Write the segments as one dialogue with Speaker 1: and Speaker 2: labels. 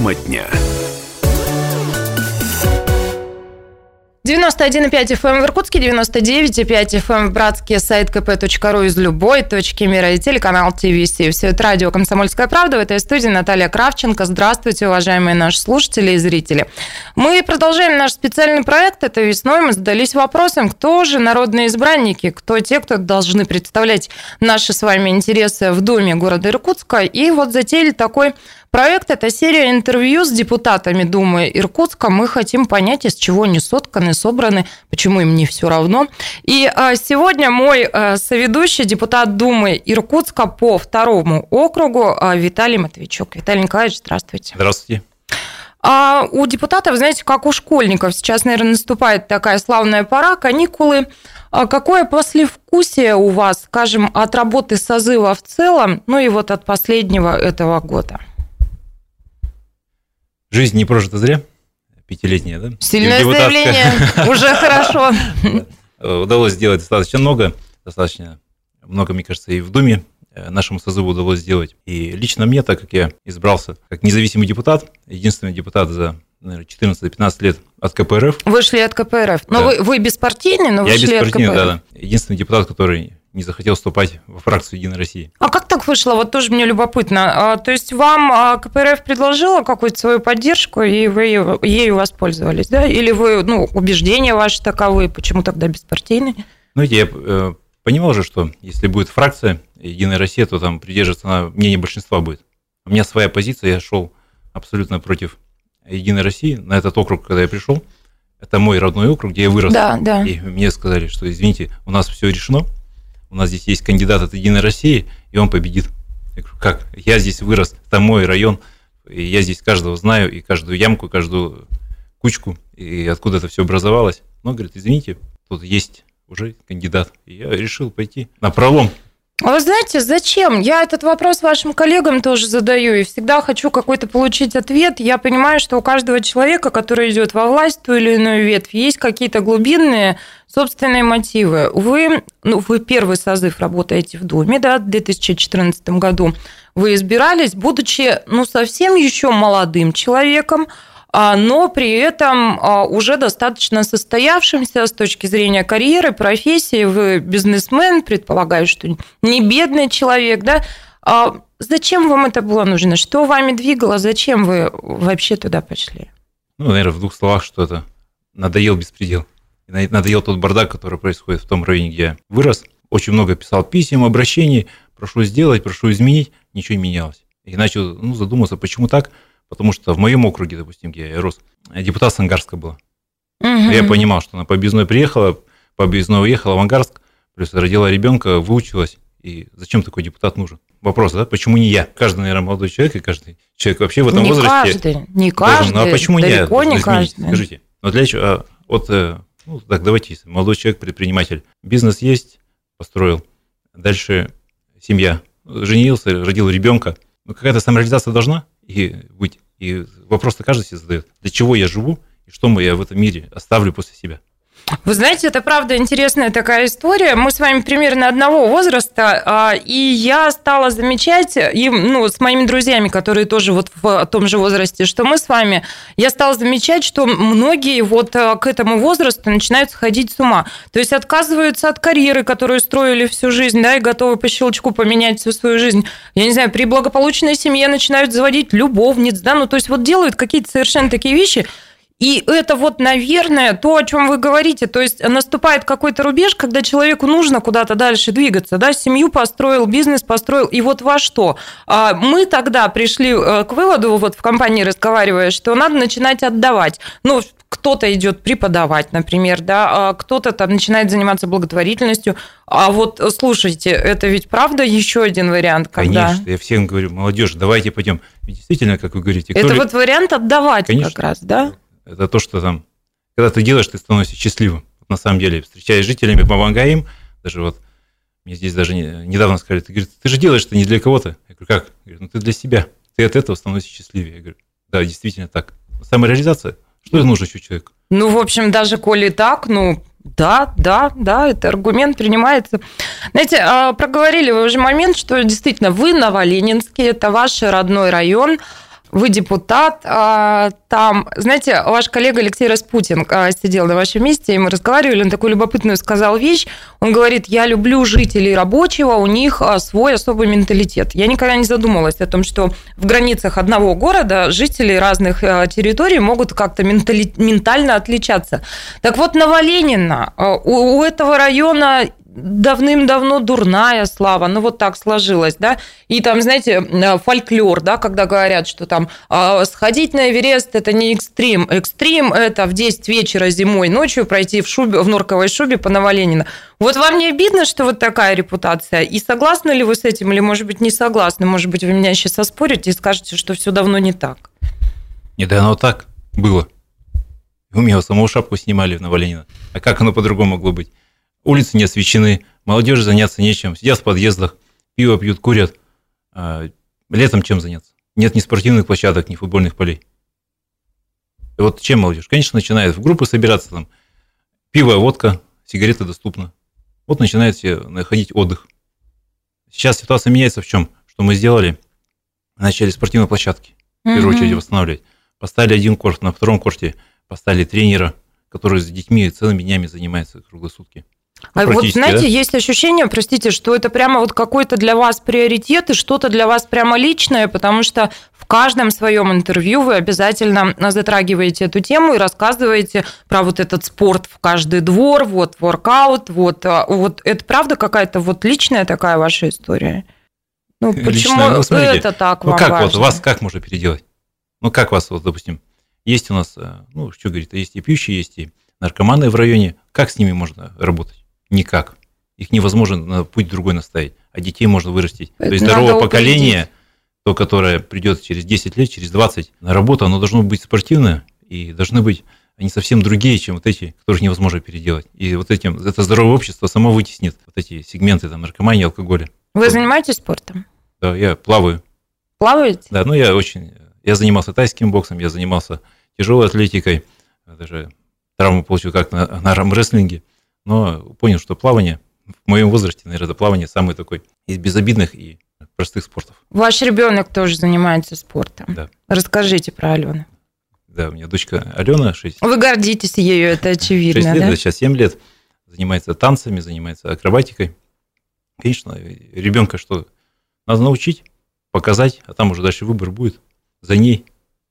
Speaker 1: Тема дня.
Speaker 2: 91,5 FM в Иркутске, 99,5 FM в Братске, сайт kp.ru из любой точки мира и телеканал ТВС. Все это радио «Комсомольская правда». В этой студии Наталья Кравченко. Здравствуйте, уважаемые наши слушатели и зрители. Мы продолжаем наш специальный проект. Этой весной мы задались вопросом, кто же народные избранники, кто те, кто должны представлять наши с вами интересы в Думе города Иркутска. И вот затеяли такой проект. Это серия интервью с депутатами Думы Иркутска. Мы хотим понять, из чего они сотканы, собраны, почему им не все равно. И сегодня мой соведущий, депутат Думы Иркутска по 2-му округу Виталий Матвейчук. Виталий Николаевич, здравствуйте.
Speaker 3: Здравствуйте.
Speaker 2: У депутатов, знаете, как у школьников, сейчас, наверное, наступает такая славная пора, каникулы. Какое послевкусие у вас, скажем, от работы созыва в целом, ну и вот от последнего этого года?
Speaker 3: Жизнь не прожита зря. 5-летняя, да?
Speaker 2: Сильное заявление, уже хорошо.
Speaker 3: Удалось сделать достаточно много, мне кажется, и в Думе нашему созыву удалось сделать. И лично мне, так как я избрался как независимый депутат, единственный депутат за, наверное, 14-15 лет от КПРФ.
Speaker 2: Вышли от КПРФ. Но да. Вы беспартийный, но
Speaker 3: я
Speaker 2: вышли от КПРФ.
Speaker 3: Да. Единственный депутат, который не захотел вступать во фракцию «Единой России».
Speaker 2: А как так вышло? Вот тоже мне любопытно. То есть вам КПРФ предложила какую-то свою поддержку, и вы ею воспользовались, да? Или вы, убеждения ваши таковы, почему тогда беспартийный?
Speaker 3: Знаете, я понимал же, что если будет фракция «Единая Россия», то там придерживаться на мнение большинства будет. У меня своя позиция, я шел абсолютно против «Единой России». На этот округ, когда я пришел, это мой родной округ, где я вырос.
Speaker 2: Да.
Speaker 3: И мне сказали, что, извините, у нас все решено. У нас здесь есть кандидат от «Единой России», и он победит. Я говорю, как? Я здесь вырос, это мой район, и я здесь каждого знаю, и каждую ямку, каждую кучку, и откуда это все образовалось. Но, говорит, извините, тут есть уже кандидат. И я решил пойти напролом.
Speaker 2: А вы знаете, зачем? Я этот вопрос вашим коллегам тоже задаю, и всегда хочу какой-то получить ответ. Я понимаю, что у каждого человека, который идет во власть, ту или иную ветвь, есть какие-то глубинные собственные мотивы. Вы первый созыв работаете в Думе, да, в 2014 году. Вы избирались, будучи, совсем еще молодым человеком, но при этом уже достаточно состоявшимся с точки зрения карьеры, профессии. Вы бизнесмен, предполагаю, что не бедный человек, да? Зачем вам это было нужно? Что вами двигало? Зачем вы вообще туда пошли?
Speaker 3: Наверное, в 2 словах, что это надоел беспредел. Надоел тот бардак, который происходит в том районе, где я вырос. Очень много писал писем, обращений, прошу сделать, прошу изменить, ничего не менялось. И начал задуматься, почему так? Потому что в моем округе, допустим, где я рос, депутат с Ангарска была. Угу. Я понимал, что она по объездной приехала, по объездной уехала в Ангарск, плюс родила ребенка, выучилась. И зачем такой депутат нужен? Вопрос, да? Почему не я? Каждый, наверное, молодой человек, и каждый человек вообще в этом возрасте.
Speaker 2: Не каждый.
Speaker 3: А почему
Speaker 2: далеко
Speaker 3: не
Speaker 2: каждый.
Speaker 3: Скажите. Но для чего? Так, давайте, молодой человек, предприниматель. Бизнес есть, построил. Дальше семья. Женился, родил ребенка. Какая-то самореализация должна быть. И вопрос-то каждый себе задает. Для чего я живу и что я в этом мире оставлю после себя?
Speaker 2: Вы знаете, это правда интересная такая история. Мы с вами примерно одного возраста, и я стала замечать, с моими друзьями, которые тоже вот в том же возрасте, что мы с вами, я стала замечать, что многие вот к этому возрасту начинают сходить с ума. То есть отказываются от карьеры, которую строили всю жизнь, да, и готовы по щелчку поменять всю свою жизнь. Я не знаю, при благополучной семье начинают заводить любовниц, да, то есть вот делают какие-то совершенно такие вещи. И это наверное, то, о чем вы говорите. То есть наступает какой-то рубеж, когда человеку нужно куда-то дальше двигаться. Да? Семью построил, бизнес построил. И вот во что? Мы тогда пришли к выводу, в компании разговаривая, что надо начинать отдавать. Кто-то идет преподавать, например, да, кто-то там начинает заниматься благотворительностью. А вот, слушайте, это ведь правда еще один вариант, когда...
Speaker 3: Конечно, я всем говорю, молодежь, давайте пойдем. Ведь действительно, как вы говорите...
Speaker 2: Это вариант отдавать. Конечно, как раз, да?
Speaker 3: Это то, что когда ты делаешь, ты становишься счастливым. На самом деле, встречаясь с жителями, помогая им, даже мне здесь даже недавно сказали, ты же делаешь это не для кого-то. Я говорю, как? Я говорю, ты для себя. Ты от этого становишься счастливее. Я говорю, да, действительно так. Самореализация. Что нужно еще человеку?
Speaker 2: В общем, даже коли так, да, это аргумент принимается. Знаете, проговорили вы уже момент, что действительно вы Новоленинский, это ваш родной район. вы депутат, там, знаете, ваш коллега Алексей Распутин сидел на вашем месте, и мы разговаривали, он такую любопытную сказал вещь, он говорит, я люблю жителей рабочего, у них свой особый менталитет. Я никогда не задумывалась о том, что в границах одного города жители разных территорий могут как-то ментально отличаться. Так вот, Новоленина, у этого района давным-давно дурная слава, ну вот так сложилось, да, и там, знаете, фольклор, да, когда говорят, что там сходить на Эверест – это не экстрим, экстрим – это в 10 вечера зимой ночью пройти в норковой шубе по Новоленина. Вот вам не обидно, что вот такая репутация, и согласны ли вы с этим, или, может быть, не согласны, может быть, вы меня сейчас оспорите и скажете, что все давно не так?
Speaker 3: Не, да оно так было. У меня самого шапку снимали в Новоленина, а как оно по-другому могло быть? Улицы не освещены, молодежи заняться нечем, сидят в подъездах, пиво пьют, курят. Летом чем заняться? Нет ни спортивных площадок, ни футбольных полей. И вот чем молодежь? Конечно, начинает в группы собираться, там, пиво, водка, сигареты доступны. Вот начинает все находить отдых. Сейчас ситуация меняется в чем? Что мы сделали? Начали спортивные площадки, в первую очередь, восстанавливать. Поставили один корт, на втором корте поставили тренера, который с детьми целыми днями занимается круглые сутки.
Speaker 2: А вот, знаете, есть ощущение, простите, что это прямо вот какой-то для вас приоритет и что-то для вас прямо личное, потому что в каждом своем интервью вы обязательно затрагиваете эту тему и рассказываете про вот этот спорт в каждый двор, вот воркаут, вот это правда какая-то вот личная такая ваша история? Ну, почему
Speaker 3: ну, смотрите,
Speaker 2: это так вам
Speaker 3: как
Speaker 2: важно?
Speaker 3: Вот вас как можно переделать? Ну, как вас, вот, допустим, есть у нас, ну, что говорит, есть и пьющие, есть и наркоманы в районе. Как с ними можно работать? Никак. Их невозможно на путь другой наставить. А детей можно вырастить.
Speaker 2: Это
Speaker 3: то есть здоровое поколение, то, которое придет через 10 лет, через 20 на работу, оно должно быть спортивное, и должны быть они совсем другие, чем вот эти, которых невозможно переделать. И вот этим, это здоровое общество само вытеснит вот эти сегменты там, наркомании, алкоголя.
Speaker 2: Вы занимаетесь спортом?
Speaker 3: Да, я плаваю.
Speaker 2: Плаваете?
Speaker 3: Да, ну я занимался тайским боксом, я занимался тяжелой атлетикой, даже травму получил как на армрестлинге, но понял, что плавание в моем возрасте, наверное, плавание самый такой из безобидных и простых спортов.
Speaker 2: Ваш ребенок тоже занимается спортом.
Speaker 3: Да.
Speaker 2: Расскажите про Алену.
Speaker 3: Да, у меня дочка Алена 6.
Speaker 2: Вы гордитесь ею, это очевидно,
Speaker 3: 6 лет,
Speaker 2: да?
Speaker 3: сейчас 7 лет, занимается танцами, занимается акробатикой. Конечно, ребенка что надо научить, показать, а там уже дальше выбор будет за ней.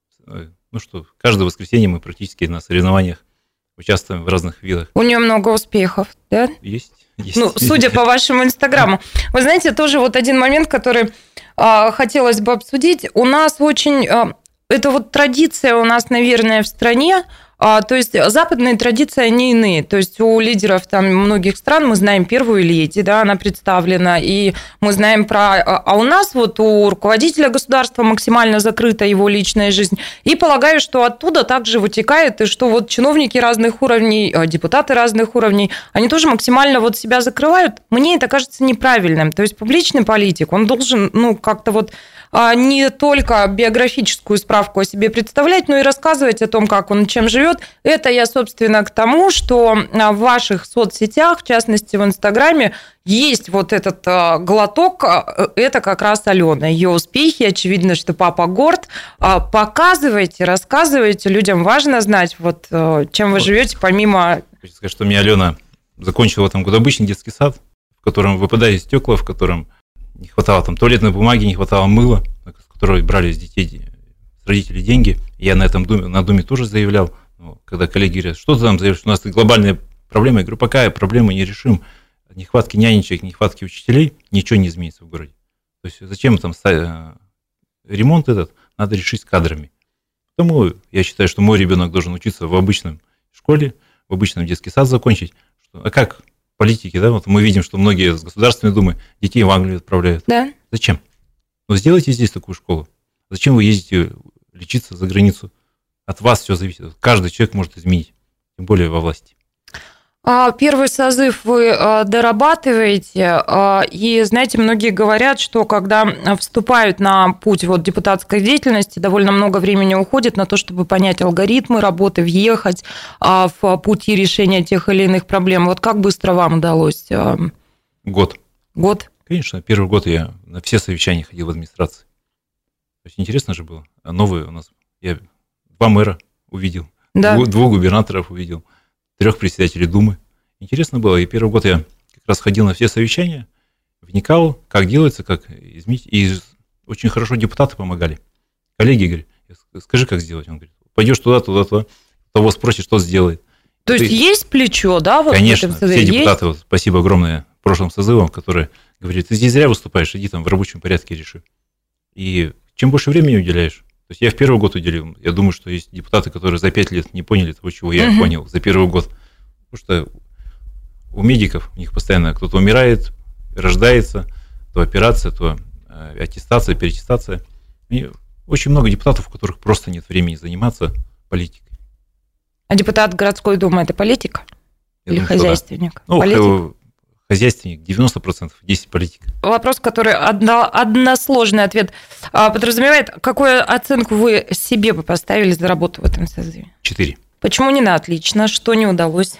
Speaker 3: Ну что, каждое воскресенье мы практически на соревнованиях участвуем в разных видах.
Speaker 2: У нее много успехов, да?
Speaker 3: Есть.
Speaker 2: Ну, судя по вашему инстаграму. Вы знаете, тоже вот один момент, который хотелось бы обсудить. У нас очень... это вот традиция у нас, наверное, в стране. То есть западные традиции, они иные. То есть у лидеров там многих стран мы знаем первую леди, да, она представлена, и мы знаем про... А у нас вот у руководителя государства максимально закрыта его личная жизнь. И полагаю, что оттуда также вытекает, и что вот чиновники разных уровней, депутаты разных уровней, они тоже максимально вот себя закрывают. Мне это кажется неправильным. То есть публичный политик, он должен, ну, как-то вот не только биографическую справку о себе представлять, но и рассказывать о том, как он чем живет. Это я, собственно, к тому, что в ваших соцсетях, в частности, в Инстаграме, есть вот этот глоток, это как раз Алена, ее успехи, очевидно, что папа горд. Показывайте, рассказывайте, людям важно знать, вот чем вы живете, помимо...
Speaker 3: Хочу сказать, что у меня Алена закончила в этом году обычный детский сад, в котором выпадают стекла, в котором не хватало там туалетной бумаги, не хватало мыла, с которой брали с детей, с родителей деньги. Я на Думе тоже заявлял, когда коллеги говорят, что ты там заявляешь, у нас глобальная проблема. Я говорю, пока проблему не решим, нехватки нянечек, нехватки учителей, ничего не изменится в городе. То есть зачем там ремонт этот, надо решить с кадрами. Поэтому я считаю, что мой ребенок должен учиться в обычном школе, в обычном детский сад закончить. А как политики, да, вот мы видим, что многие с Государственной Думы детей в Англию отправляют.
Speaker 2: Да.
Speaker 3: Зачем? Ну, сделайте здесь такую школу. Зачем вы ездите лечиться за границу? От вас все зависит. Каждый человек может изменить, тем более во власти.
Speaker 2: Первый созыв вы дорабатываете, и, знаете, многие говорят, что когда вступают на путь вот депутатской деятельности, довольно много времени уходит на то, чтобы понять алгоритмы работы, въехать в пути решения тех или иных проблем. Вот как быстро вам удалось?
Speaker 3: Год.
Speaker 2: Год?
Speaker 3: Конечно, первый год я на все совещания ходил в администрации. То есть интересно же было. А новые у нас, я 2 мэра увидел,
Speaker 2: Да.
Speaker 3: 2 губернаторов увидел, 3 председателей Думы. Интересно было. И первый год я как раз ходил на все совещания, вникал, как делается, как изменить. И очень хорошо депутаты помогали. Коллеги говорят, скажи, как сделать. Он говорит, пойдешь туда, того спросишь, что сделает.
Speaker 2: То есть есть плечо, да? Вот
Speaker 3: конечно,
Speaker 2: в этом
Speaker 3: все депутаты, вот, спасибо огромное прошлым созывам, которые говорят, ты здесь зря выступаешь, иди там в рабочем порядке реши. И чем больше времени уделяешь, то есть я в первый год уделил, я думаю, что есть депутаты, которые за 5 лет не поняли того, чего я понял за первый год. Потому что у медиков, у них постоянно кто-то умирает, рождается, то операция, то аттестация, переаттестация. И очень много депутатов, у которых просто нет времени заниматься политикой.
Speaker 2: А депутат городской думы – это политик?
Speaker 3: Я
Speaker 2: Или
Speaker 3: думаю,
Speaker 2: хозяйственник?
Speaker 3: Да.
Speaker 2: Политик?
Speaker 3: Хозяйственник 90%, 10% политик.
Speaker 2: Вопрос, который односложный ответ подразумевает. Какую оценку вы себе бы поставили за работу в этом созыве?
Speaker 3: 4.
Speaker 2: Почему не на отлично? Что не удалось?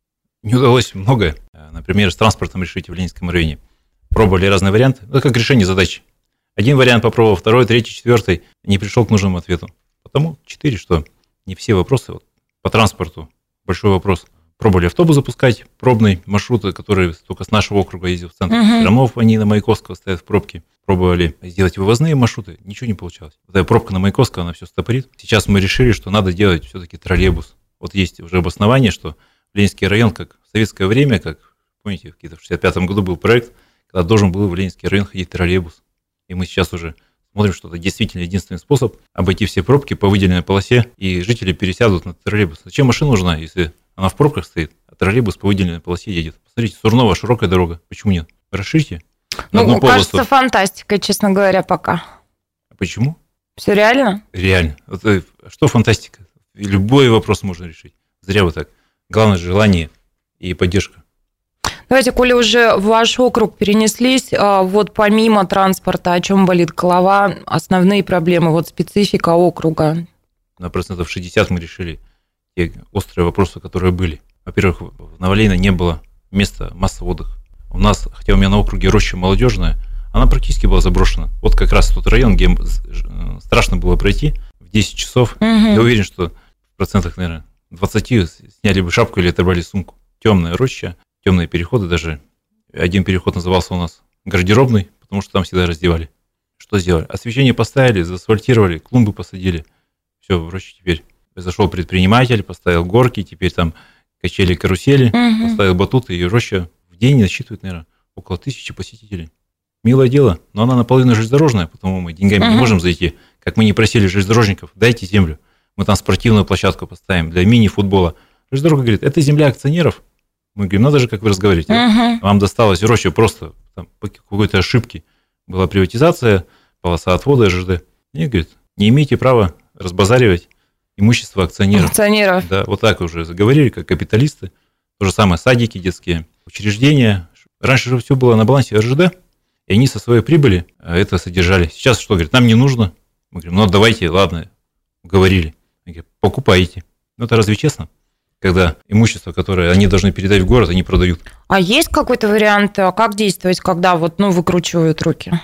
Speaker 3: Не удалось многое. Например, с транспортом решить в Ленинском районе. Пробовали разные варианты. Это как решение задачи. Один вариант попробовал, второй, третий, четвертый. Не пришел к нужному ответу. Потому 4, что не все вопросы. Вот, по транспорту большой вопрос. Пробовали автобус запускать, пробные маршруты, которые только с нашего округа ездят в центр. Все равно они на Маяковского стоят в пробке. Пробовали сделать вывозные маршруты, ничего не получалось. Вот эта пробка на Маяковского, она все стопорит. Сейчас мы решили, что надо делать все-таки троллейбус. Вот есть уже обоснование, что Ленинский район, как в советское время, как, помните, в 1965 году был проект, когда должен был в Ленинский район ходить троллейбус. И мы сейчас уже смотрим, что это действительно единственный способ обойти все пробки по выделенной полосе, и жители пересядут на троллейбус. Зачем машина нужна, если она в пробках стоит, а троллейбус по выделенной полосе едет? Посмотрите, Сурнова, широкая дорога. Почему нет? Расширьте.
Speaker 2: Ну, кажется, фантастикой, честно говоря, пока.
Speaker 3: А почему?
Speaker 2: Все реально?
Speaker 3: Реально. Вот, что фантастика? Любой вопрос можно решить. Зря вы так. Главное желание и поддержка.
Speaker 2: Давайте, коли уже в ваш округ перенеслись, вот помимо транспорта, о чем болит голова, основные проблемы, вот специфика округа?
Speaker 3: На 60% мы решили те острые вопросы, которые были. Во-первых, в Новолейно не было места массового отдыха. У нас, хотя у меня на округе роща молодежная, она практически была заброшена. Вот как раз тот район, где страшно было пройти в 10 часов. Я уверен, что в процентах, наверное, 20 сняли бы шапку или оторвали сумку. Темная роща, темные переходы даже. Один переход назывался у нас гардеробный, потому что там всегда раздевали. Что сделали? Освещение поставили, заасфальтировали, клумбы посадили. Все, в роще теперь зашел предприниматель, поставил горки, теперь там качели, карусели, поставил батуты, и роща в день насчитывает, наверное, около 1000 посетителей. Милое дело, но она наполовину железнодорожная, потому мы деньгами не можем зайти. Как мы не просили железнодорожников, дайте землю. Мы там спортивную площадку поставим для мини-футбола. Железнодорога говорит, это земля акционеров. Мы говорим, надо же, как вы разговариваете. Вам досталось роща просто там, по какой-то ошибке. Была приватизация, полоса отвода ЖД. И говорит, не имеете права разбазаривать имущество акционеров.
Speaker 2: Акционеров.
Speaker 3: Да, вот так уже заговорили, как капиталисты. То же самое садики, детские учреждения. Раньше же все было на балансе РЖД, и они со своей прибыли это содержали. Сейчас что, говорят, нам не нужно. Мы говорим, ну давайте, ладно, уговорили. Они говорят, покупайте. Ну это разве честно? Когда имущество, которое они должны передать в город, они продают. А
Speaker 2: есть какой-то вариант, как действовать, когда вот, выкручивают руки?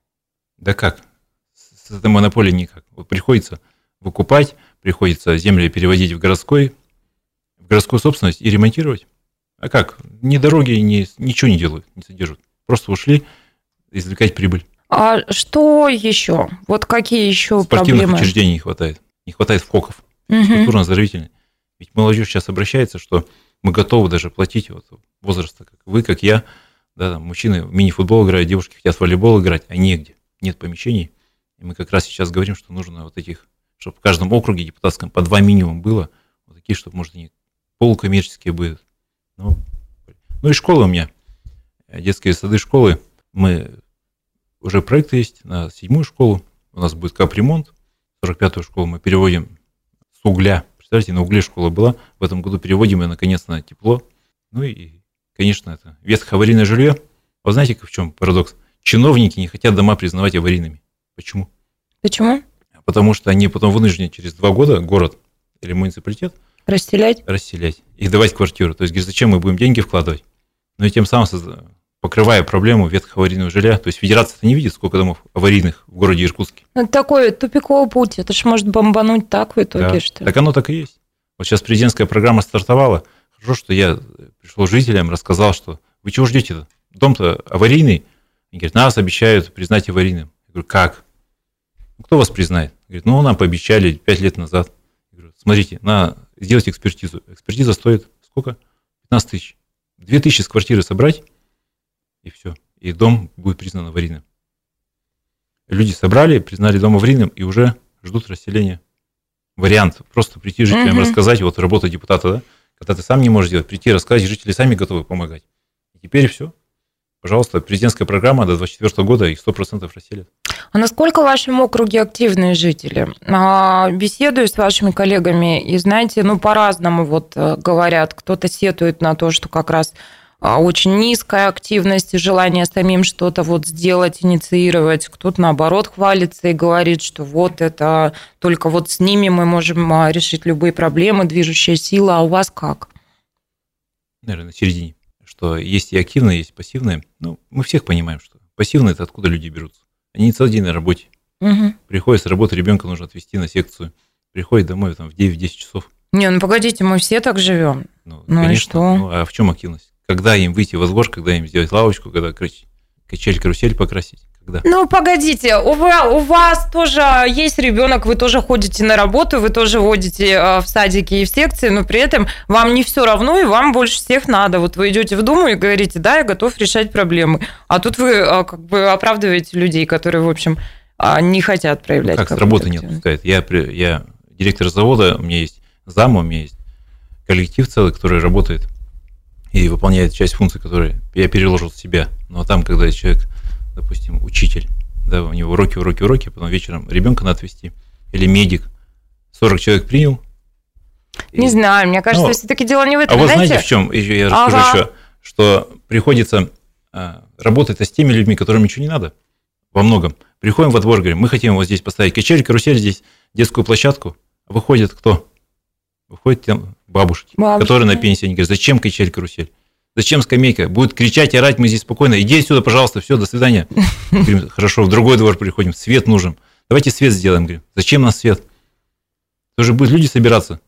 Speaker 3: Да как? С этой монополией никак. Вот приходится выкупать, приходится земли переводить в городскую собственность и ремонтировать. А как? Ни дороги, ничего не делают, не содержат. Просто ушли извлекать прибыль.
Speaker 2: А что еще? Вот какие еще
Speaker 3: спортивных
Speaker 2: проблемы?
Speaker 3: Учреждений не хватает. Не хватает ФКОКов, культурно-оздоровительных. Ведь молодежь сейчас обращается, что мы готовы даже платить вот возраста, как вы, как я. Да, там, мужчины в мини-футбол играют, девушки хотят в волейбол играть, а негде. Нет помещений. И мы как раз сейчас говорим, что нужно вот этих, чтобы в каждом округе депутатском по 2 минимум было. Вот такие, чтобы, может, они полукоммерческие будут. Ну и школы у меня. Детские сады, школы. Мы уже проекты есть на 7-ю школу. У нас будет капремонт. 45-ю школу мы переводим с угля. Представляете, на угле школа была. В этом году переводим ее наконец на тепло. Ну и, конечно, это ветхое аварийное жилье. Вы знаете, в чем парадокс? Чиновники не хотят дома признавать аварийными. Почему?
Speaker 2: Почему?
Speaker 3: Потому что они потом вынуждены через 2 года город или муниципалитет расселять и давать квартиру. То есть, говорит, зачем мы будем деньги вкладывать? Но и тем самым покрывая проблему ветхоаварийного жилья. То есть федерация-то не видит, сколько домов аварийных в городе Иркутске.
Speaker 2: Это такой тупиковый путь. Это ж может бомбануть так в итоге,
Speaker 3: Да.
Speaker 2: что ли?
Speaker 3: Так оно так и есть. Вот сейчас президентская программа стартовала. Хорошо, что я пришел к жителям, рассказал, что вы чего ждете-то? Дом-то аварийный. Они говорят, нас обещают признать аварийным. Я говорю, как? Кто вас признает? Говорит, нам пообещали 5 лет назад. Я говорю, смотрите, надо сделать экспертизу. Экспертиза стоит сколько? 15 тысяч. 2 тысячи с квартиры собрать, и все. И дом будет признан аварийным. Люди собрали, признали дом аварийным и уже ждут расселения. Вариант просто прийти жителям рассказать, вот работа депутата, да? Когда ты сам не можешь делать, прийти рассказать, жители сами готовы помогать. И теперь все. Пожалуйста, президентская программа до 2024 года их 100% расселят.
Speaker 2: А насколько в вашем округе активные жители? Беседую с вашими коллегами, и знаете, по-разному говорят. Кто-то сетует на то, что как раз очень низкая активность и желание самим что-то сделать, инициировать. Кто-то, наоборот, хвалится и говорит, что это только с ними мы можем решить любые проблемы, движущая сила. А у вас как?
Speaker 3: Наверное, на середине. Что есть и активные, есть пассивные. Мы всех понимаем, что пассивные – это откуда люди берутся. Они не целый день на работе. Приходят с работы, ребенка нужно отвезти на секцию. Приходит домой в 9-10 часов.
Speaker 2: Не, погодите, мы все так живем.
Speaker 3: Конечно.
Speaker 2: И что?
Speaker 3: А в чем активность? Когда им выйти во двор, когда им сделать лавочку, когда качель-карусель покрасить? Когда?
Speaker 2: Погодите, у вас тоже есть ребенок, вы тоже ходите на работу, вы тоже водите в садики и в секции, но при этом вам не все равно, и вам больше всех надо. Вы идете в Думу и говорите, да, я готов решать проблемы. А тут вы оправдываете людей, которые, в общем, не хотят проявлять.
Speaker 3: Как с работы не отпускает. Я директор завода, у меня есть зам, у меня есть коллектив целый, который работает и выполняет часть функций, которые я переложил в себя. Но там, когда человек, допустим, учитель, да, у него уроки, потом вечером ребенка надо отвезти, или медик, 40 человек принял.
Speaker 2: Не знаю, мне кажется, все-таки дело не в этом.
Speaker 3: А знаете, в чем? Я расскажу еще, что приходится работать с теми людьми, которым ничего не надо, во многом. Приходим во двор, говорим, мы хотим здесь поставить качель, карусель, здесь детскую площадку. Выходит кто? Выходят там бабушки, которые на пенсии. Они говорят, зачем качель, карусель? Зачем скамейка? Будет кричать, орать, мы здесь спокойно. Иди отсюда, пожалуйста, все, до свидания. Говорим, хорошо, в другой двор приходим, свет нужен. Давайте свет сделаем. Говорим, зачем нам свет? Тоже будут люди собираться.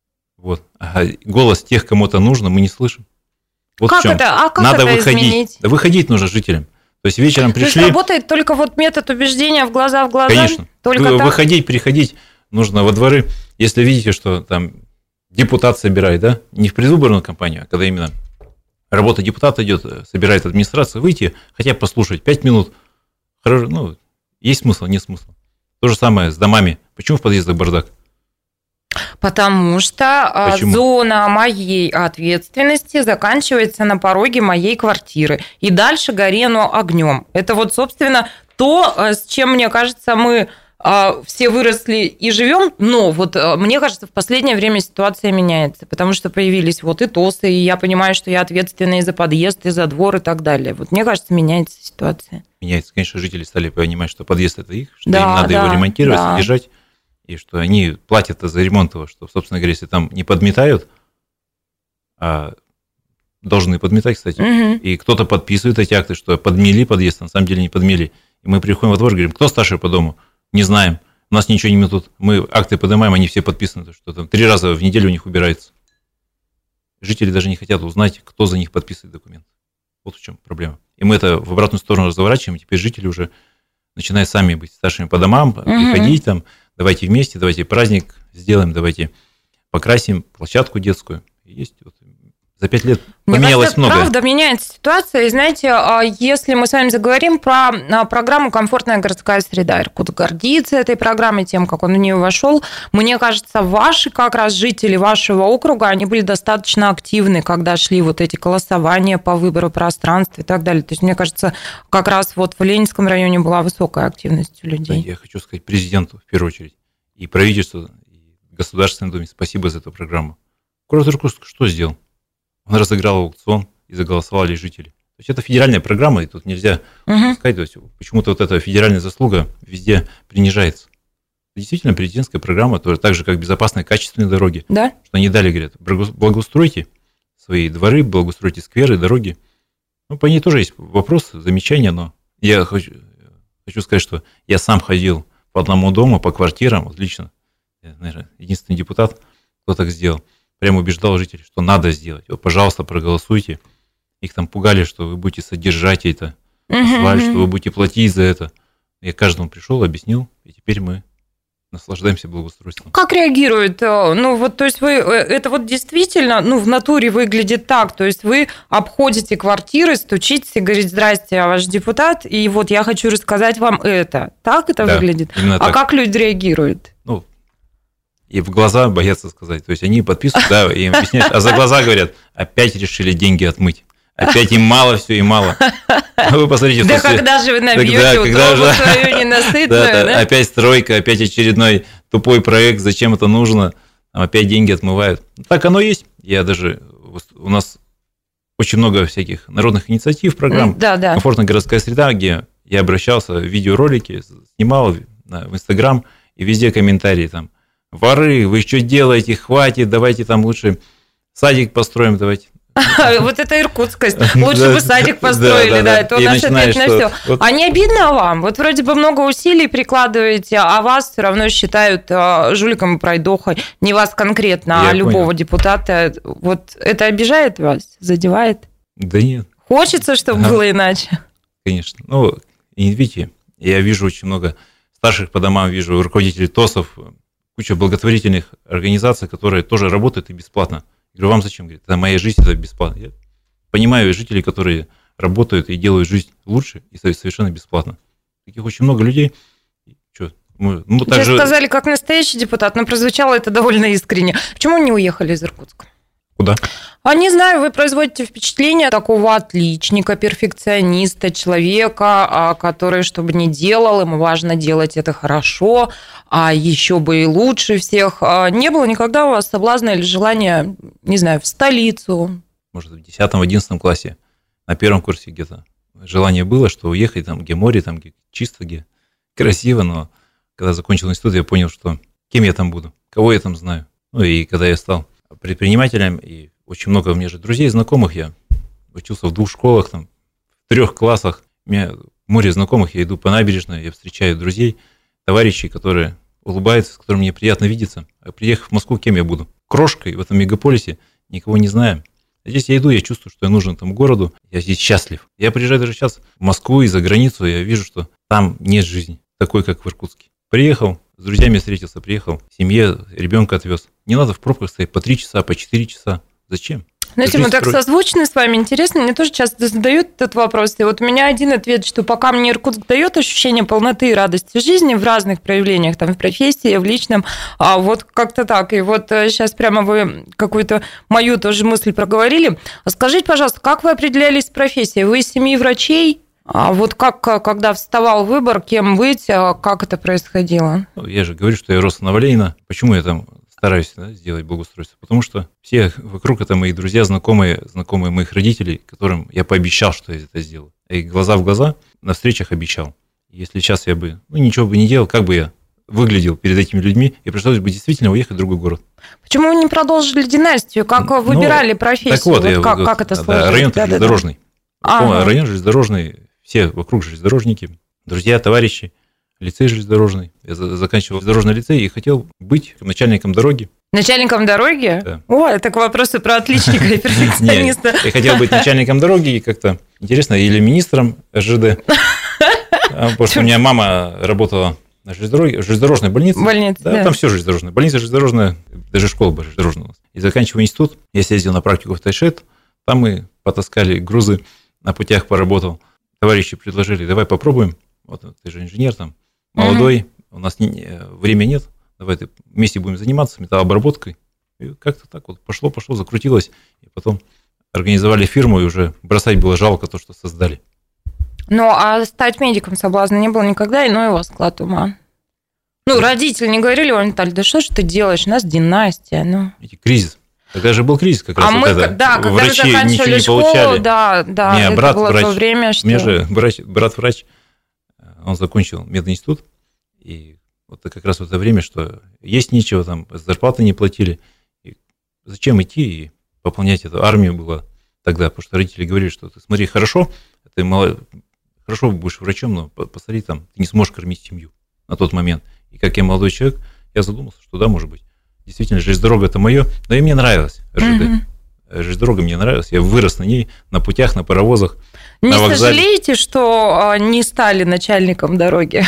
Speaker 3: А голос тех, кому это нужно, мы не слышим.
Speaker 2: Как это? Как
Speaker 3: надо
Speaker 2: это
Speaker 3: выходить.
Speaker 2: Изменить?
Speaker 3: Да выходить нужно жителям. То есть вечером пришли...
Speaker 2: То есть работает только метод убеждения в глаза в глаза?
Speaker 3: Конечно.
Speaker 2: Только
Speaker 3: выходить, переходить нужно во дворы. Если видите, что там депутат собирает, да, не в предвыборную кампанию, а когда именно работа депутата идет, собирает администрация, выйти, хотя бы послушать 5 минут. Есть смысл, нет смысла. То же самое с домами. Почему в подъездах бардак?
Speaker 2: Потому что зона моей ответственности заканчивается на пороге моей квартиры. И дальше гори оно огнем. Это собственно, то, с чем, мне кажется, мы все выросли и живем, но мне кажется, в последнее время ситуация меняется, потому что появились и ТОСы, и я понимаю, что я ответственна и за подъезд, и за двор, и так далее. Мне кажется, меняется ситуация.
Speaker 3: Меняется, конечно, жители стали понимать, что подъезд – это их, что им надо его ремонтировать, содержать, и что они платят за ремонт его, что, собственно говоря, если там не подметают, а должны подметать, кстати, и кто-то подписывает эти акты, что подмели подъезд, а на самом деле не подмели. И мы приходим во двор и говорим, кто старший по дому? Не знаем, у нас ничего не метут. Мы акты поднимаем, они все подписаны, что там 3 раза в неделю у них убирается. Жители даже не хотят узнать, кто за них подписывает документы. Вот в чем проблема. И мы это в обратную сторону разворачиваем, и теперь жители уже начинают сами быть старшими по домам, приходить там, давайте вместе, давайте праздник сделаем, давайте покрасим площадку детскую. И есть за 5 лет поменялось многое.
Speaker 2: Правда, меняется ситуация. И знаете, если мы с вами заговорим про программу «Комфортная городская среда», Иркутск гордится этой программой, тем, как он в нее вошел. Мне кажется, ваши как раз жители вашего округа, они были достаточно активны, когда шли эти голосования по выбору пространства и так далее. То есть, мне кажется, как раз в Ленинском районе была высокая активность у людей.
Speaker 3: Я хочу сказать президенту, в первую очередь, и правительству, и Государственной Думе спасибо за эту программу. Город Иркутск что сделал? Он разыграл аукцион, и заголосовали жители. То есть это федеральная программа, и тут нельзя сказать, то есть почему-то эта федеральная заслуга везде принижается. Действительно, президентская программа, так же, как безопасные, качественные дороги.
Speaker 2: Да?
Speaker 3: Что они дали, говорят, благоустройте свои дворы, благоустройте скверы, дороги. Ну, по ней тоже есть вопросы, замечания, но я хочу сказать, что я сам ходил по одному дому, по квартирам, вот лично, я, наверное, единственный депутат, кто так сделал, прямо убеждал жителей, что надо сделать. Вот, пожалуйста, проголосуйте. Их там пугали, что вы будете содержать это, посылать, что вы будете платить за это. Я каждому пришел, объяснил, и теперь мы наслаждаемся благоустройством.
Speaker 2: Как реагирует? Ну, вот, то есть вы, это вот действительно, ну, в натуре выглядит так, то есть вы обходите квартиры, стучитесь и говорите: здрасте, я ваш депутат, и вот я хочу рассказать вам это. Так это выглядит?
Speaker 3: Именно так.
Speaker 2: Как люди реагируют?
Speaker 3: Ну, и в глаза боятся сказать. То есть они подписывают, да, и им объясняют, а за глаза говорят: опять решили деньги отмыть. Опять им мало все и мало. Вы посмотрите,
Speaker 2: да когда же вы набьете утробу свою ненасытную, да?
Speaker 3: Опять стройка, опять очередной тупой проект, зачем это нужно, опять деньги отмывают. Так оно есть. У нас очень много всяких народных инициатив, программ.
Speaker 2: Да.
Speaker 3: Комфортная городская среда, где я обращался, видеоролики снимал в Инстаграм, и везде комментарии там: воры, вы что делаете, хватит, давайте там лучше садик построим, давайте.
Speaker 2: Вот это иркутскость. Лучше бы садик построили, да, это у нас ответ на все. А не обидно вам? Вот вроде бы много усилий прикладываете, а вас все равно считают жуликом и пройдохой. Не вас конкретно, а любого депутата. Вот это обижает вас, задевает?
Speaker 3: Да нет.
Speaker 2: Хочется, чтобы было иначе?
Speaker 3: Конечно. Ну, и видите, я вижу очень много старших по домам, вижу руководителей ТОСов, куча благотворительных организаций, которые тоже работают и бесплатно. Я говорю: вам зачем? Говорит: это моя жизнь, это бесплатно. Я понимаю жителей, которые работают и делают жизнь лучше и совершенно бесплатно. Таких очень много людей.
Speaker 2: Сейчас сказали, как настоящий депутат, но прозвучало это довольно искренне. Почему не уехали из Иркутска?
Speaker 3: Куда?
Speaker 2: Не знаю, вы производите впечатление такого отличника, перфекциониста, человека, который, что бы ни делал, ему важно делать это хорошо, а еще бы и лучше всех. Не было никогда у вас соблазна или желания, не знаю, в столицу?
Speaker 3: Может, в 10-11 классе, на первом курсе где-то желание было, что уехать там, где море, там, где чисто, где красиво, но когда закончил институт, я понял, что кем я там буду, кого я там знаю. Ну и когда я стал предпринимателем, и очень много у меня же друзей, знакомых, я учился в 2 школах, там, в 3 классах, у меня море знакомых, я иду по набережной, я встречаю друзей, товарищей, которые улыбаются, с которыми мне приятно видеться. А приехав в Москву, кем я буду? Крошкой в этом мегаполисе, никого не знаю. А здесь я иду, я чувствую, что я нужен этому городу, я здесь счастлив. Я приезжаю даже сейчас в Москву и за границу, я вижу, что там нет жизни такой, как в Иркутске. Приехал, с друзьями встретился, приехал, семье ребенка отвез. Не надо в пробках стоять по 3 часа, по 4 часа. Зачем?
Speaker 2: Знаете, мы так созвучны с вами, интересно, мне тоже часто задают этот вопрос. И вот у меня один ответ, что пока мне Иркутск дает ощущение полноты и радости жизни в разных проявлениях, там, в профессии, в личном, а вот как-то так. И вот сейчас прямо вы какую-то мою тоже мысль проговорили. Скажите, пожалуйста, как вы определялись с профессией? Вы из семьи врачей? А вот как, когда вставал выбор, кем быть, как это происходило?
Speaker 3: Я же говорю, что я рос на Валейна. Почему я там стараюсь сделать благоустройство? Потому что все вокруг — это мои друзья, знакомые моих родителей, которым я пообещал, что я это сделаю. И глаза в глаза на встречах обещал. Если сейчас я бы ничего бы не делал, как бы я выглядел перед этими людьми, и пришлось бы действительно уехать в другой город.
Speaker 2: Почему вы не продолжили династию? Как выбирали профессию?
Speaker 3: Так вот,
Speaker 2: как это сложилось?
Speaker 3: Район железнодорожный. Район железнодорожный, все вокруг железнодорожники, друзья, товарищи, лицей железнодорожный. Я заканчивал железнодорожный лицей и хотел быть начальником дороги.
Speaker 2: Начальником дороги?
Speaker 3: Да.
Speaker 2: О, это к вопросу про отличника и перфекциониста.
Speaker 3: Я хотел быть начальником дороги и как-то интересно, или министром ЖД. Потому что у меня мама работала на железнодорожной больнице. Да, там все железнодорожное. Больница железнодорожная, даже школа была железнодорожная у нас. И заканчивая институт, я съездил на практику в Тайшет, там мы потаскали грузы, на путях поработал. Товарищи предложили: давай попробуем. Вот ты же инженер там, молодой, у нас времени нет, давай вместе будем заниматься металлообработкой. И как-то так вот пошло, закрутилось. И потом организовали фирму, и уже бросать было жалко то, что создали.
Speaker 2: Ну, а стать медиком соблазна не было никогда, иной у вас склад ума. Родители не говорили вам: Виталий, да что ж ты делаешь, у нас династия.
Speaker 3: Кризис. Тогда же был кризис как раз.
Speaker 2: Когда
Speaker 3: врачи
Speaker 2: мы заканчивали
Speaker 3: школу,
Speaker 2: да, это
Speaker 3: брат
Speaker 2: было
Speaker 3: врач,
Speaker 2: то время, что...
Speaker 3: У меня же брат врач, он закончил мединститут, и вот как раз в это время, что есть нечего, там зарплаты не платили, и зачем идти и пополнять эту армию было тогда, потому что родители говорили, что ты смотри, хорошо будешь врачом, но посмотри, там, ты не сможешь кормить семью на тот момент. И как я молодой человек, я задумался, что да, может быть, действительно, железнодорога – это мое, но и мне нравилось РЖД. Железнодорога мне нравилась, я вырос на ней, на путях, на паровозах, на вокзале.
Speaker 2: Не сожалеете, что не стали начальником дороги?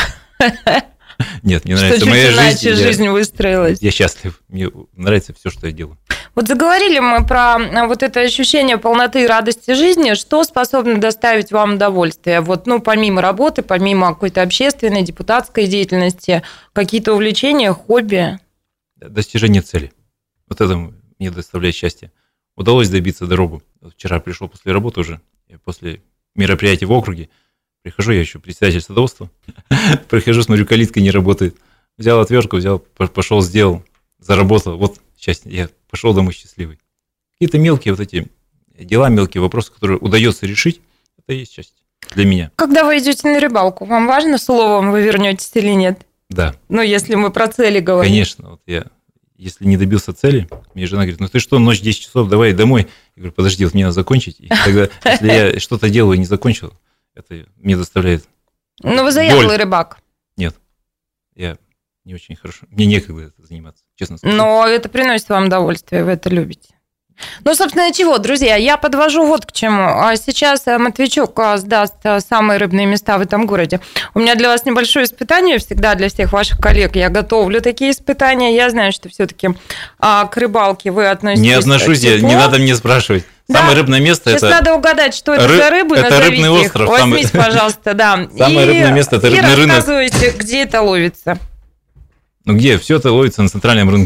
Speaker 3: Нет, мне нравится
Speaker 2: моя жизнь. Жизнь выстроилась.
Speaker 3: Я счастлив, мне нравится все, что я делаю.
Speaker 2: Вот заговорили мы про вот это ощущение полноты и радости жизни. Что способно доставить вам удовольствие? Вот, помимо работы, помимо какой-то общественной, депутатской деятельности, какие-то увлечения, хобби?
Speaker 3: Достижение цели. Вот это мне доставляет счастье. Удалось добиться дорогу. Вчера пришел после работы уже, после мероприятия в округе. Прихожу, я еще председатель садоводства. Прихожу, смотрю, калитка не работает. Взял отвертку, пошел, сделал, заработал. Вот счастье, я пошел домой счастливый. Какие-то мелкие вот эти дела, мелкие вопросы, которые удается решить, это и есть счастье для меня.
Speaker 2: Когда вы идете на рыбалку, вам важно, с уловом вы вернетесь или нет?
Speaker 3: Да.
Speaker 2: Если мы про цели говорим.
Speaker 3: Конечно. Вот если не добился цели, мне жена говорит, ты что, ночь 10 часов, давай домой. Я говорю, подожди, вот мне надо закончить. И тогда, если я что-то делаю и не закончил, это мне доставляет
Speaker 2: вы заядлый рыбак.
Speaker 3: Нет, я не очень хорошо. Мне некогда это заниматься, честно сказать.
Speaker 2: Но это приносит вам удовольствие, вы это любите. Собственно, чего, друзья, я подвожу вот к чему. Сейчас Матвейчук сдаст самые рыбные места в этом городе. У меня для вас небольшое испытание, всегда для всех ваших коллег я готовлю такие испытания. Я знаю, что все-таки к рыбалке вы относитесь.
Speaker 3: Не отношусь я, не надо мне спрашивать. Самое рыбное место
Speaker 2: Сейчас надо угадать, что это за рыбы,
Speaker 3: это рыбный остров.
Speaker 2: Возьмите, пожалуйста, да.
Speaker 3: Самое рыбное место – это рыбный рынок.
Speaker 2: И рассказывайте, где это ловится.
Speaker 3: Где? Все это ловится на центральном рынке.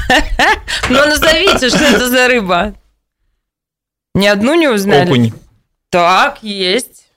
Speaker 2: Назовите, что это за рыба. Ни одну не узнали?
Speaker 3: Окунь.
Speaker 2: Так, есть.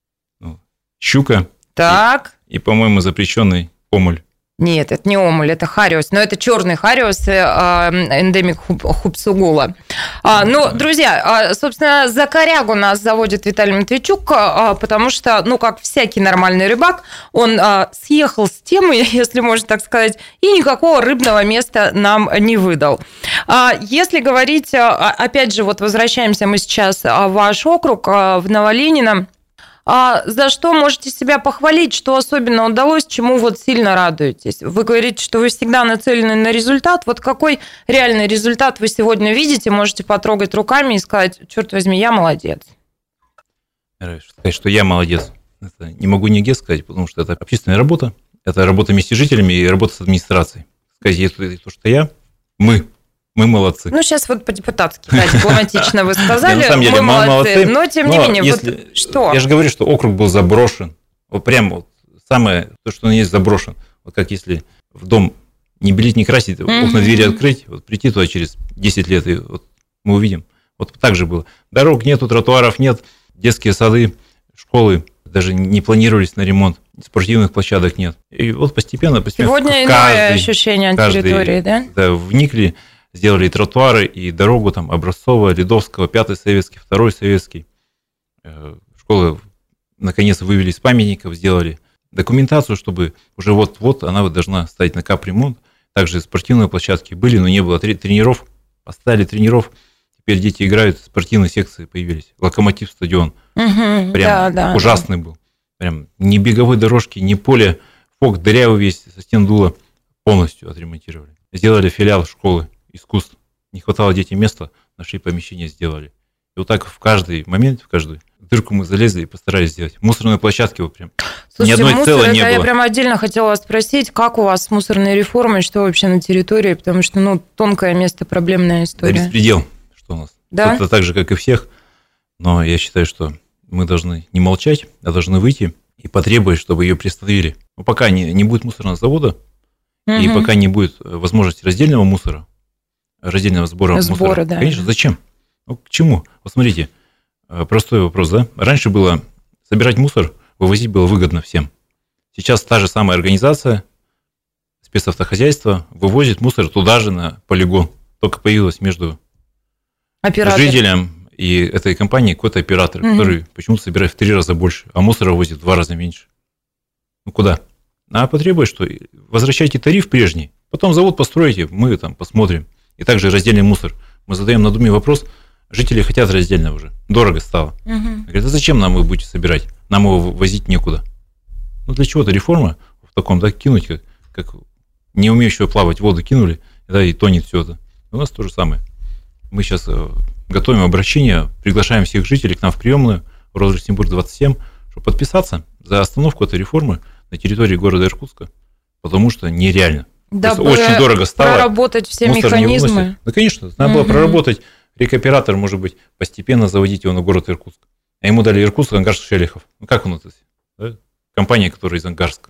Speaker 3: Щука.
Speaker 2: Так.
Speaker 3: И, по-моему, запрещенный омуль.
Speaker 2: Нет, это не омуль, это хариус. Но это черный хариус, эндемик Хупсугула. Друзья, собственно, за корягу нас заводит Виталий Матвейчук, потому что, как всякий нормальный рыбак, он съехал с темы, если можно так сказать, и никакого рыбного места нам не выдал. Если говорить, опять же, возвращаемся мы сейчас в ваш округ, в Новоленино, за что можете себя похвалить, что особенно удалось, чему сильно радуетесь? Вы говорите, что вы всегда нацелены на результат. Какой реальный результат вы сегодня видите? Можете потрогать руками и сказать, черт возьми, я молодец.
Speaker 3: Сказать, что я молодец, это не могу нигде сказать, потому что это общественная работа, это работа вместе с жителями и работа с администрацией. Сказать, то, что мы молодцы.
Speaker 2: Сейчас по-депутатски, дипломатично вы сказали,
Speaker 3: на самом деле,
Speaker 2: мы молодцы. Но, тем не менее,
Speaker 3: что? Я же говорю, что округ был заброшен. Самое, то, что он есть, заброшен. Как если в дом не белить, не красить, окна, двери открыть, прийти туда через 10 лет, и мы увидим. Так же было. Дорог нету, тротуаров нет, детские сады, школы даже не планировались на ремонт, спортивных площадок нет. И постепенно
Speaker 2: сегодня иное ощущение территории, да?
Speaker 3: Да, вникли, сделали и тротуары, и дорогу Образцового, Ледовского, 5-й советский, 2-й советский. Школы, наконец, вывели из памятников, сделали документацию, чтобы уже она должна стать на капремонт. Также спортивные площадки были, но не было тренеров. Поставили тренеров, теперь дети играют, спортивные секции появились. Локомотив стадион. Прям ужасный был. Прям ни беговой дорожки, ни поле. Фок дырявый весь, со стен дуло. Полностью отремонтировали. Сделали филиал школы искусств. Не хватало детям места, нашли помещение, сделали. И так в каждый момент, в каждую дырку мы залезли и постарались сделать. Мусорные площадки прям.
Speaker 2: Слушайте, ни одной целой не было. Я прям отдельно хотела вас спросить, как у вас с мусорной реформой, что вообще на территории, потому что, тонкое место, проблемная история.
Speaker 3: Да, беспредел, что у нас.
Speaker 2: Да?
Speaker 3: Это так же, как и всех, но я считаю, что мы должны не молчать, а должны выйти и потребовать, чтобы ее приостановили. Но пока не будет мусорного завода, и пока не будет возможности раздельного мусора, раздельного сбора мусора,
Speaker 2: да.
Speaker 3: Конечно, зачем? К чему? Смотрите, простой вопрос, да? Раньше было собирать мусор, вывозить было выгодно всем. Сейчас та же самая организация, спецавтохозяйство, вывозит мусор туда же на полигон. Только появилось между жителем и этой компанией какой-то оператор, который почему-то собирает в 3 раза больше, а мусора возит в 2 раза меньше. Куда? А потребует, что возвращайте тариф прежний, потом завод построите, мы посмотрим. И также раздельный мусор. Мы задаем на Думе вопрос, Жители хотят раздельно уже. Дорого стало. Говорят, а зачем нам вы будете собирать? Нам его возить некуда. Ну, для чего-то реформа в таком, да, кинуть, как не умеющего плавать в воду кинули, да, и тонет все это. У нас то же самое. Мы сейчас готовим обращение, приглашаем всех жителей к нам в приемную, в Роза-Люксембург 27, чтобы подписаться за остановку этой реформы на территории города Иркутска, потому что нереально.
Speaker 2: Да,
Speaker 3: очень дорого стало.
Speaker 2: Проработать все механизмы.
Speaker 3: Да, конечно, надо было проработать рекоператор, может быть, постепенно заводить его на город Иркутск. А ему дали Иркутск, Ангарск, Шелихов. Ну, как он это? Да? Компания, которая из Ангарска.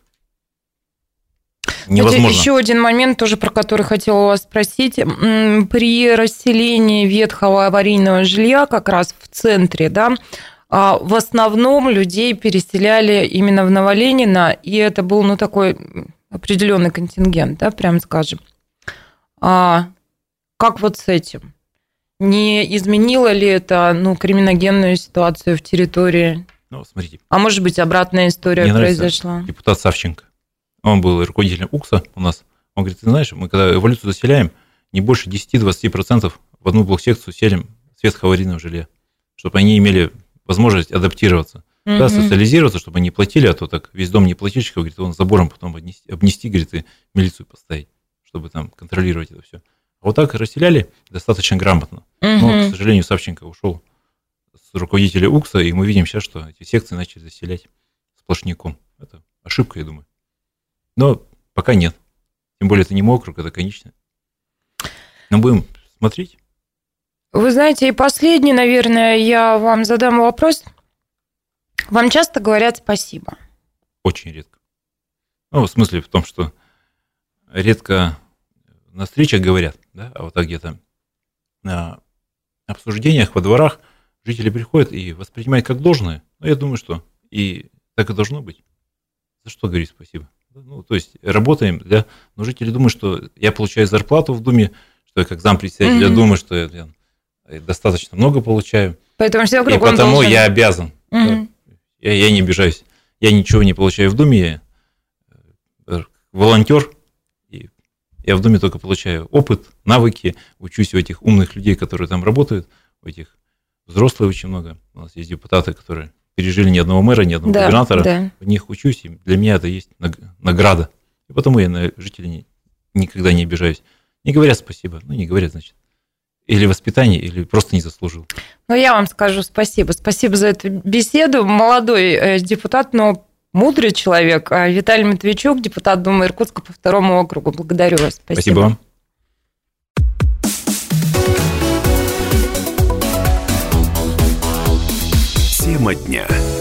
Speaker 3: Невозможно.
Speaker 2: Еще один момент, тоже про который хотела вас спросить. При расселении ветхого аварийного жилья как раз в центре, да, в основном людей переселяли именно в Новоленина, и это был, ну, такой определенный контингент, да, прям скажем. Как вот с этим? Не изменило ли это, ну, криминогенную ситуацию в территории?
Speaker 3: Ну, смотрите.
Speaker 2: А может быть, обратная история произошла?
Speaker 3: Депутат Савченко. Он был руководителем УКСа у нас. Он говорит, ты знаешь, мы когда эволюцию заселяем, не больше 10-20% в одну блок-секцию селим светского аварийного жилья, чтобы они имели возможность адаптироваться, да, социализироваться, чтобы они платили, а то так весь дом неплательщиков, говорит, он забором потом обнести, говорит, и милицию поставить, чтобы там контролировать это все. А вот так расселяли достаточно грамотно. Но, к сожалению, Савченко ушел с руководителя УКСа, и мы видим сейчас, что эти секции начали заселять сплошняком. Это ошибка, я думаю. Но пока нет. Тем более это не мой округ, это конечное. Но будем смотреть.
Speaker 2: Вы знаете, и последний, наверное, я вам задам вопрос. Вам часто говорят спасибо?
Speaker 3: Очень редко. Ну, в смысле в том, что редко на встречах говорят, да, а вот так где-то на обсуждениях во дворах жители приходят и воспринимают как должное. Но я думаю, что и так и должно быть. За что говорить спасибо? Ну, то есть работаем, да, но жители думают, что я получаю зарплату в Думе, что я как зампредседателя думаю, что я достаточно много получаю.
Speaker 2: Поэтому все вокруг
Speaker 3: и потому
Speaker 2: должен...
Speaker 3: я обязан. Да, я не обижаюсь. Я ничего не получаю в Думе, я волонтер, и я в Думе только получаю опыт, навыки, учусь у этих умных людей, которые там работают, у этих взрослых очень много. У нас есть депутаты, которые пережили ни одного мэра, ни одного губернатора, в них учусь, и для меня это есть награда. И потому я на жителей никогда не обижаюсь. Не говорят спасибо, ну не говорят, значит, или воспитание, или просто не заслужил.
Speaker 2: Ну, я вам скажу спасибо. Спасибо за эту беседу. Молодой депутат, но мудрый человек. Виталий Матвейчук, депутат Думы Иркутска по 2 округу. Благодарю вас.
Speaker 3: Спасибо вам.
Speaker 1: Тема дня.